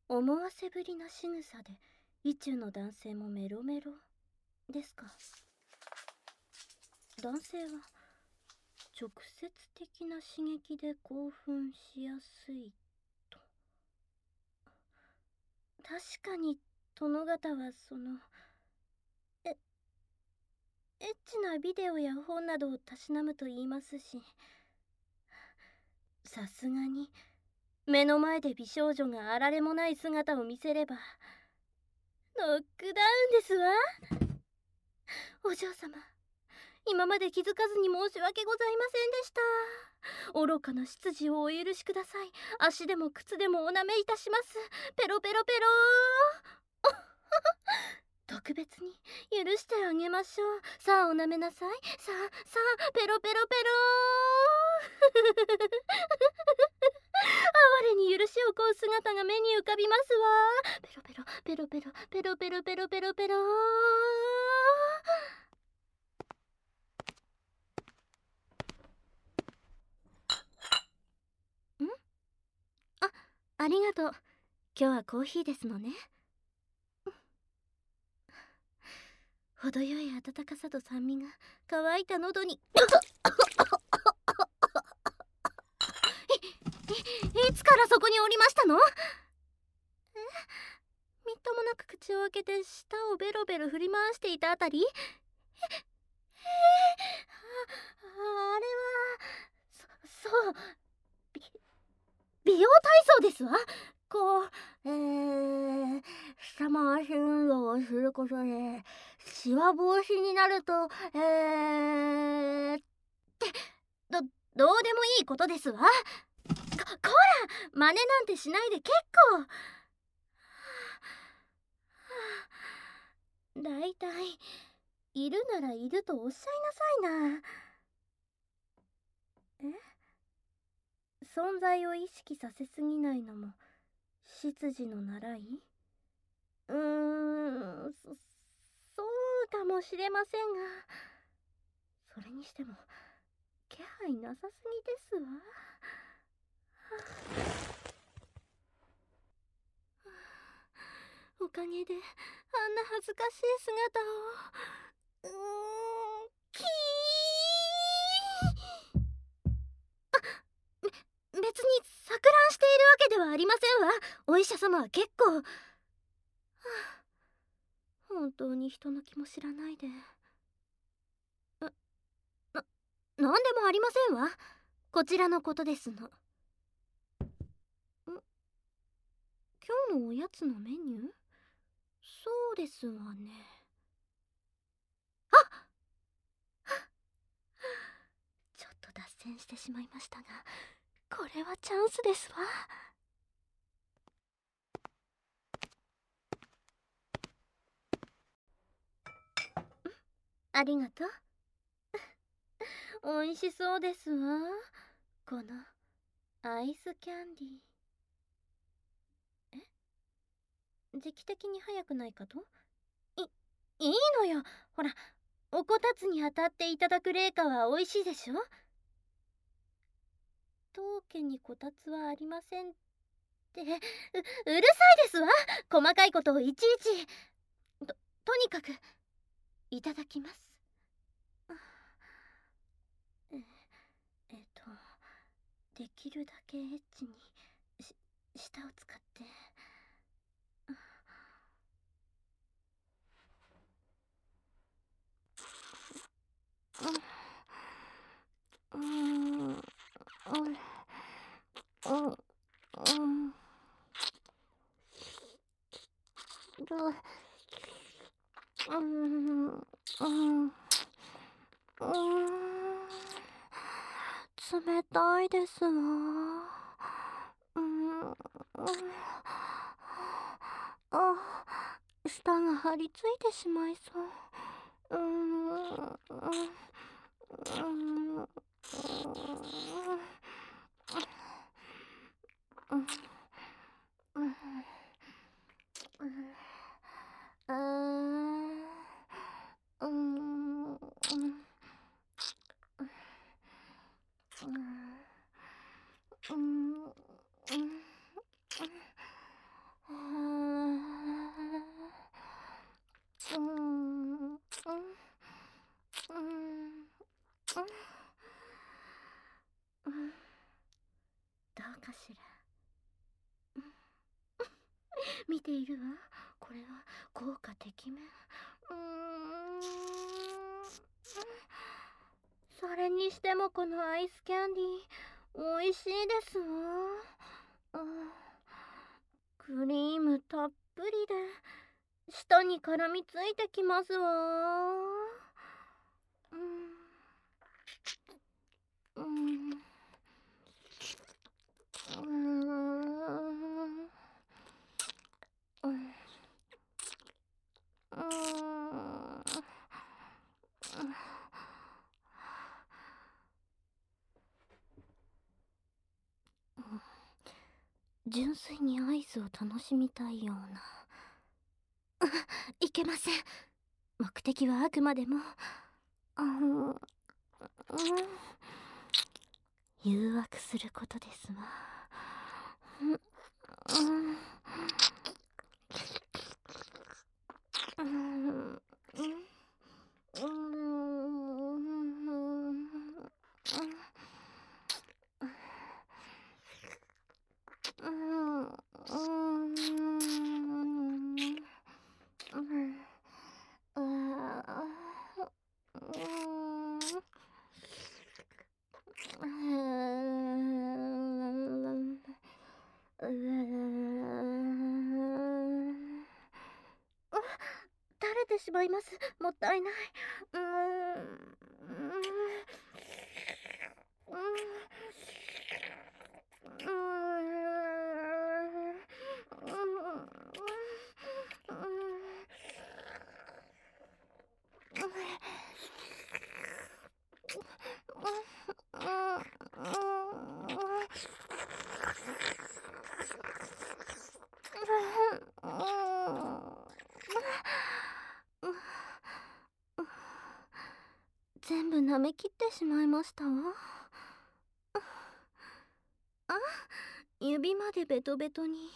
思わせぶりな仕草で意中の男性もメロメロですか。男性は直接的な刺激で興奮しやすいと。確かに殿方はエエッチなビデオや本などをたしなむと言いますし、さすがに目の前で美少女があられもない姿を見せればノックダウンですわ。お嬢様、今まで気づかずに申し訳ございませんでした。愚かな執事をお許しください。足でも靴でもおなめいたします。ペロペロペロー。特別に許してあげましょう。さあおなめなさい。さあペロペロペロー。哀れに許しを請う姿が目に浮かびますわ。ペロペロペロペロペロペロペロペロペロー。ありがとう。今日はコーヒーですのね。程よい温かさと酸味が乾いた喉にいつからそこにおりましたの？みっともなく口を開けて舌をベロベロ振り回していたあたり？あれはそう美容体操ですわ。こう下回し運動をすることでシワ防止になるとってどうでもいいことですわ。こら真似なんてしないで結構。だいたいいるならいるとおっしゃいなさいな。存在を意識させすぎないのも執事の習い？そうかもしれませんが、それにしても気配なさすぎですわ。おかげであんな恥ずかしい姿をキー別に錯乱しているわけではありませんわ。お医者様は結構、本当に人の気も知らないで。なんでもありませんわ。こちらのことですの。今日のおやつのメニュー？そうですわね。ちょっと脱線してしまいましたが、これはチャンスですわ。ありがとう。美味しそうですわ。このアイスキャンディー。時期的に早くないかと？いいのよ。ほら、おこたつに当たっていただく冷夏は美味しいでしょ。当家にこたつはありませんって、うるさいですわ。細かいことをいちいち。とにかくいただきます。できるだけエッチに舌を使って。冷たいですわ。舌が張り付いてしまいそう。 かしら。見ているわ。これは効果てきめん。それにしてもこのアイスキャンディー美味しいですわ。クリームたっぷりで舌に絡みついてきますわ。純粋にアイスを楽しみたいような。いけません。目的はあくまでも誘惑することですわ。垂れてしまいます。もったいない。全部舐めきってしまいましたわ。指までベトベトに。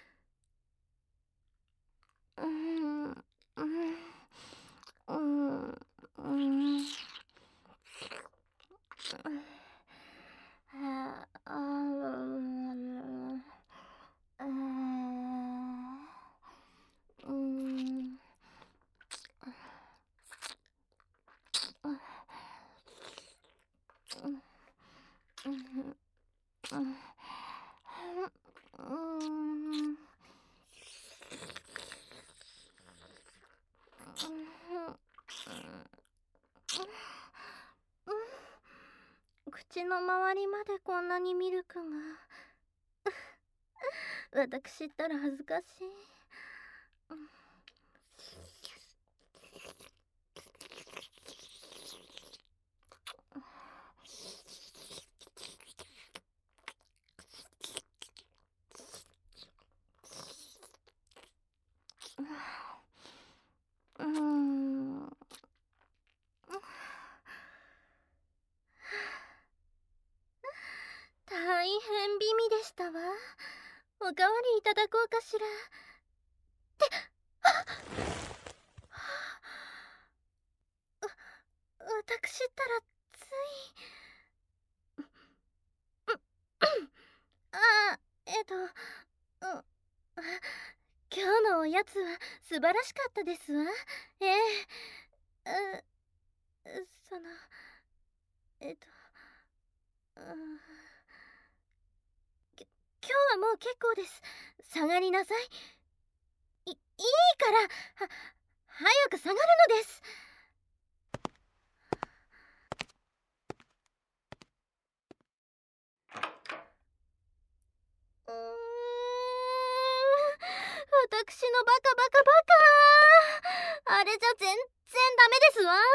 口の周りまでこんなにミルクが。私ったら恥ずかしい。大変美味でしたわ。おかわりいただこうかしら。私ったらつい今日のおやつは素晴らしかったですわ。その今日はもう結構です。下がりなさい。いいから早く下がるのです。私のバカバカバカ。あれじゃ全然ダメですわ。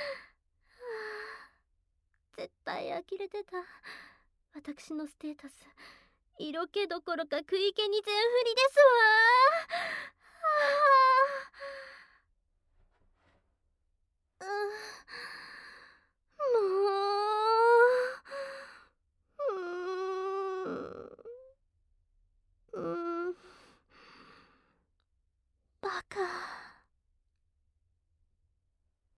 絶対呆れてた。私のステータス色気どころか食い気に全振りですわ。もう